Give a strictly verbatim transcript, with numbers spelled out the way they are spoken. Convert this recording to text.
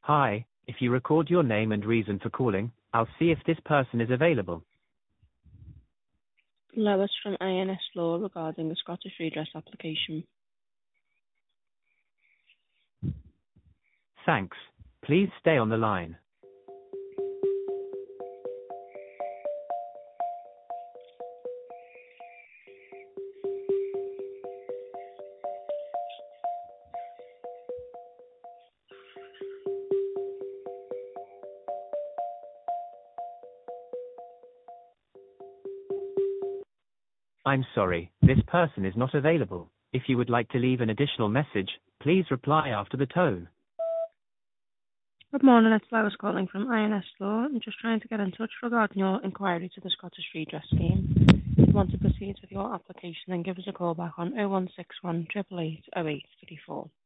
Hi, if you record your name and reason for calling, I'll see if this person is available. Lois from I N S Law regarding the Scottish Redress application. Thanks. Please stay on the line. I'm sorry, this person is not available. If you would like to leave an additional message, please reply after the tone. Good morning, it's Lois calling from I N S Law. I'm just trying to get in touch regarding your inquiry to the Scottish Redress scheme. If you want to proceed with your application, then give us a call back on oh one six one, eight eight eight, oh eight three four.